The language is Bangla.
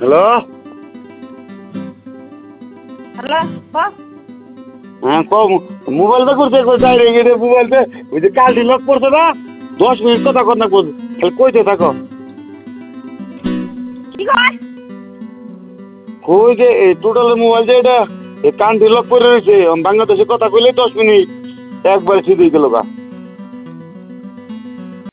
হ্যালো। Hello boss. হ্যাঁ কম মোবাইলটা করছে ডাইরেক্ট মোবাইলতে ওই যে কালটি লক করছে না 10 মিনিট কথা কর না খালি কইতে থাকো। কি কয়? কই যে এই টোটাল মোবাইল যে এটা এই কানটি লক করে রয়েছে বাংলাদেশে কথা কইলে 10 মিনিট একবার সিধেই গেল গা।